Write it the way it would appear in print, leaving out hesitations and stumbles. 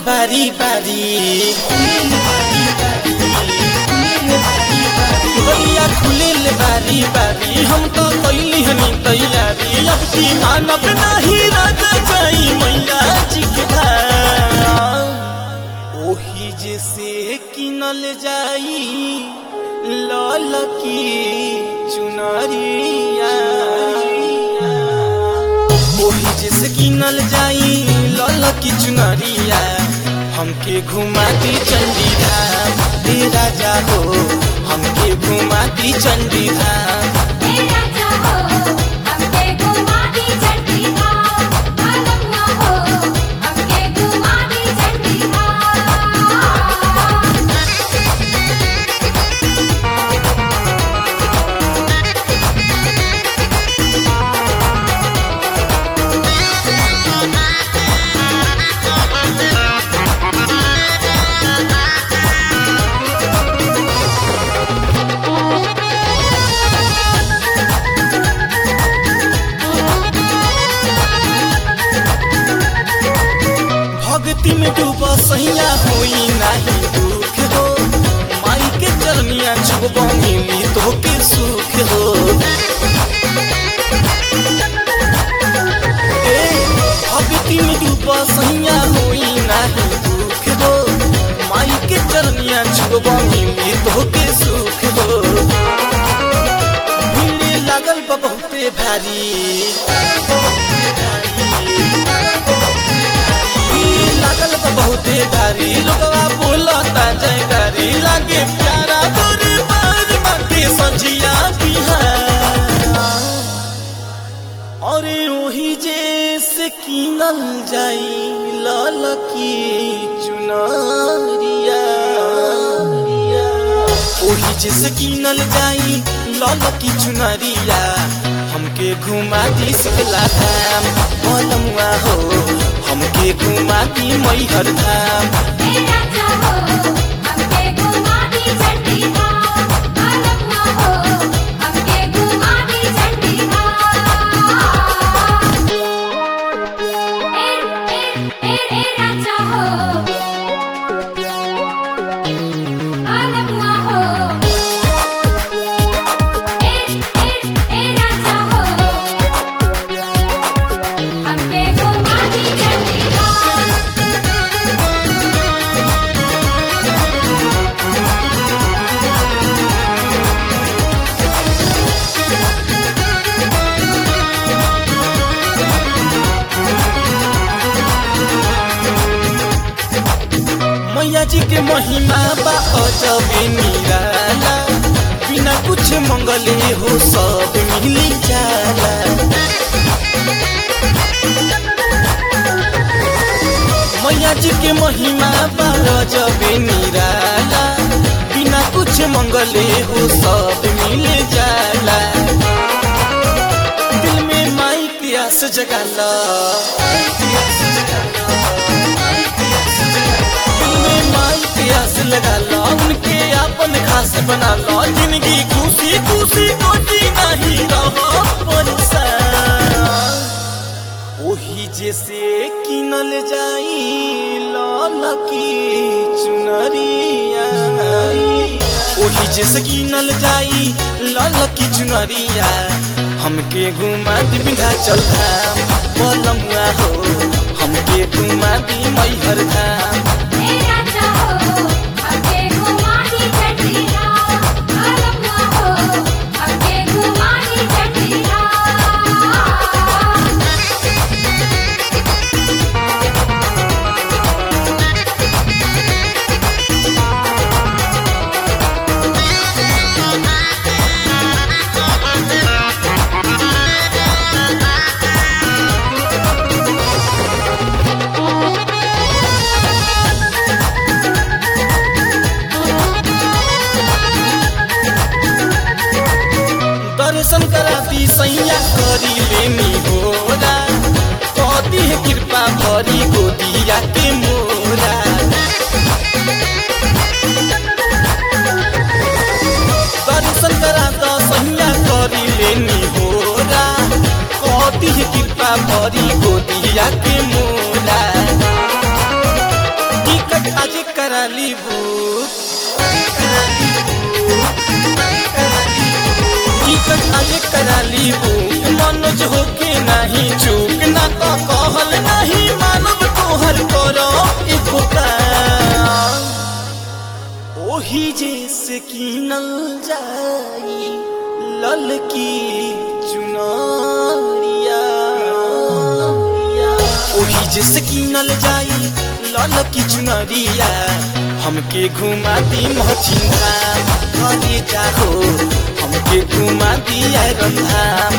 बारी बारी गलिया खुलिल बारी बारी हम तो कैली हनी तैयारी अब की मानव नहीं राजा जाई मैया जी के घर ओही जैसे किनल जाई लाल की चुनरिया ओही जैसे किनल जाई लाल की चुनरिया हमके घुमाती चंडी धाम हे राजा हो हमके घुमाती चंडी धाम हे राजा हो हमके घुमाती चंडी धाम मालूम हो हमके घुमाती चंडी भक्ति में डूबा सैया होई नाही दुख हो माई के चरनिया छुबा मिली तो के सुख हो भक्ति में डूबा सैया होई नाही दुख हो माई के चरनिया छुबा मिली तो के सुख हो भीड़ लागल बा बहुते भारी लागल बा बहुते भारी लोगवा बोलता जयकारी लागे प्यारा दरबार बाटे संझिया बिहार अरे ओही जैसे किनल जाई लाल की चुनरिया ओही जैसे किनल जाई लाल की चुनरिया हमके घुमाती सिकला धाम मलमुआ हो हमके घुमाती मैहर धाम हे राजा हो हमके घुमाती चंडी धाम मालूम हो हमके घुमाती चंडी धाम ए राजा हो मालूम हो ए राजा हो हमके घुमाती चंडी धाम मैया जी के महिमा बा अजबे निराला बिना कुछ मंगले हो सब मिली जाला मैया जी के महिमा बा अजबे निराला बिना कुछ मंगले हो सब मिल जाला दिल में माई प्यास जगाला माई प्यास लगा लो उनके अपन खास बना लो जिंदगी खुशी खुशी कोटी नहीं रहो परेशान ओही जैसे किनल जाई लाल की चुनरिया ओही जैसे किनल जाई लाल की चुनरिया हमके घुमाती विंध्याचल धाम मलमुआ हो हमके घुमाती मैहर धाम हे राजा हो हमके घुमाती चंडी धाम मालूम हो हमके घुमाती चंडी धाम दर्शन कराती सैया करी लेनी होरा कदी है कृपा भरी गोदिया के मोरा दर्शन कराता सैया करी लेनी होरा कदी है कृपा भरी गोदिया के मोरा काले कराली बुक मनोज होके नहीं चूक ना तो कहल नहीं मानव तोहर करो एको काम ओही जैसे कीनल जाई ललकी चुनरिया ओही जैसे कीनल जाई ललकी चुनरिया हमके घुमा दी मोचिंदा घरे जाहो हमके घुमा दी रंधा